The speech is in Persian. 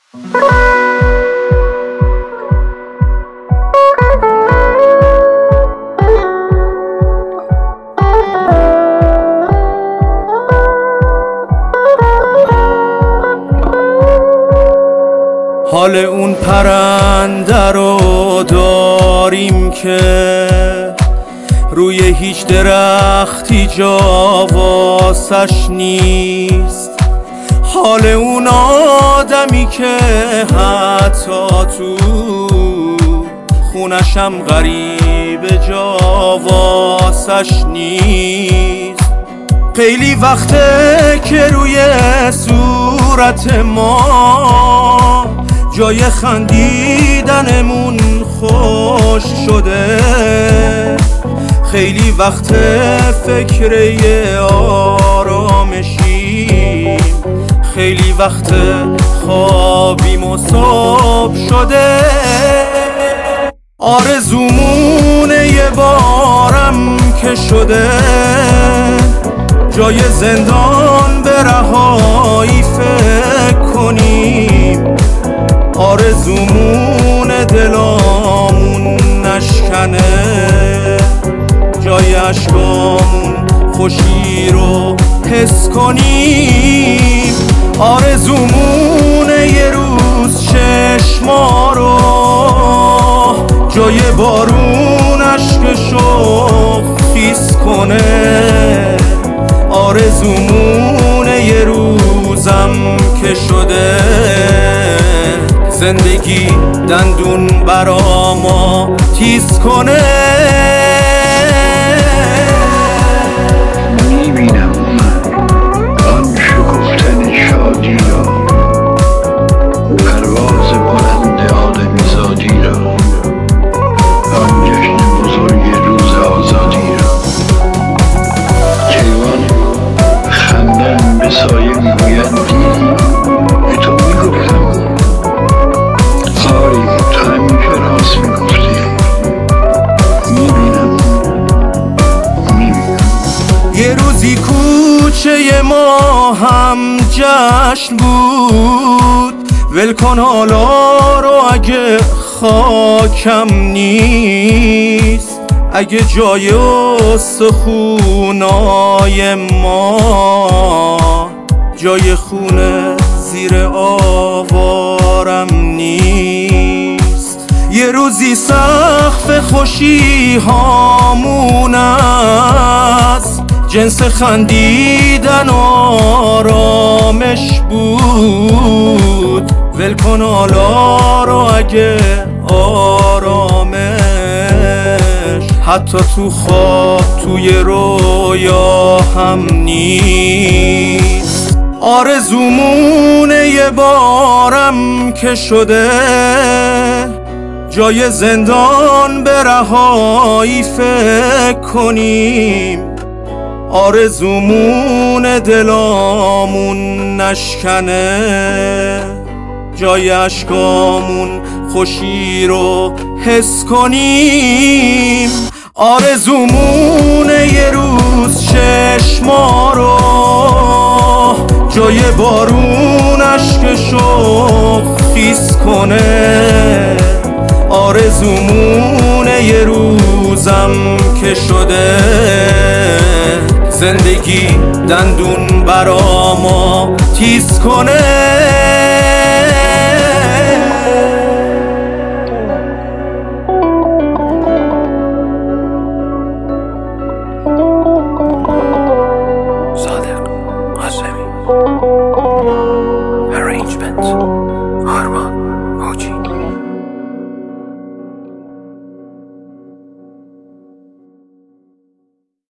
حال اون پرنده رو داریم که روی هیچ درختی جا واسش نیست. حال اون آدمی که حتی تو خونشم غریب جا واسش نیست. خیلی وقته که روی صورت ما جای خندیدنمون خوش شده. خیلی وقت فکر یه آرامشیم، خیلی وقت خوابیم و صبح شده. آرزومونه یه بارم که شده جای زندان به رهایی فکر کنیم. آرزومون دلامون نشکنه جای عشقامون خوشی رو حس کنیم. آرزومون یه روز چشما رو جای بارون عشقشو خیس کنه. آرزومون یه روزم که شده زندگی دندون برا ما تیز کنه. میبینم آن شکفتن شادی را، پرواز بلند آدمیزادی را، آن جشن بزرگ روز آزادی را. کیوان خندان به سایه میگوید دیدی به تو میگفتم. آری تو همیشه راست میگفتی. میبینم یه روزی کوچه ما هم جشن بود. ولکن حالا رو اگه خاکم نیست، اگه جای استخونای ما جای خونه زیر آوارم نیست. یه روزی سقف خوشی هامون است، جنس خندیدن آرامش بود. ولکن حالا رو اگه آرامش حتی تو خواب توی رویا هم نیست. آرزومونه یه بارم که شده جای زندان به رهایی فکر کنیم. آرزومون دلامون نشکنه جای عشقامون خوشی رو حس کنیم. آرزومون یه روز چشما رو جای بارون عشقشو خیس کنه. آرزومون یه روزم که شده زندگی دندون برا ما تیز کنه. صادق قاسمی Arrangement